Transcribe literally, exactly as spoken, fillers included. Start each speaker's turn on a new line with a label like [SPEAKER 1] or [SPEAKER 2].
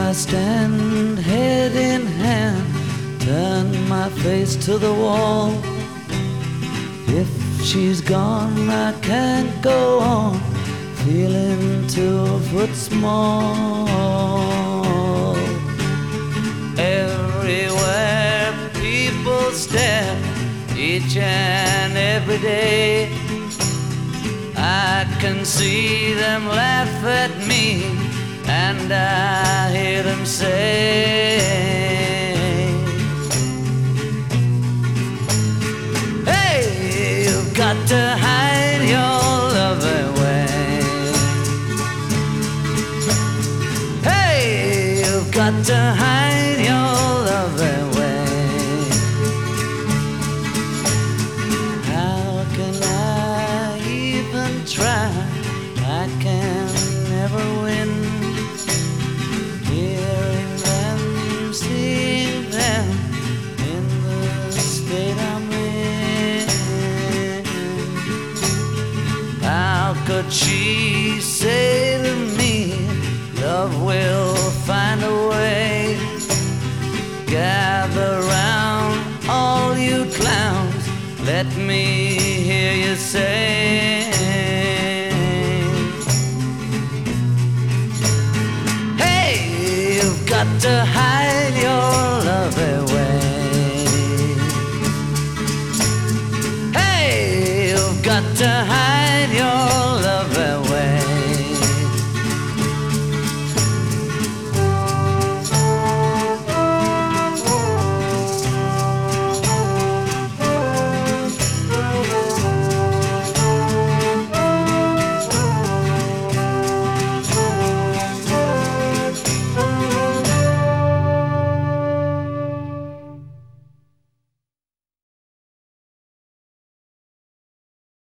[SPEAKER 1] I stand head in hand, turn my face to the wall. If she's gone, I can't go on, feeling two foot small. Everywhere people stare, each and every day. I can see them laugh at me, and I hear them say, hey, you've got to hide your love away. Hey, you've got to hide your love away. How can I even try? I can never win. Hearing them, seeing them in the state I'm in. How could she say to me, love will find a way? Gather round, all you clowns, let me hear you say, got to hide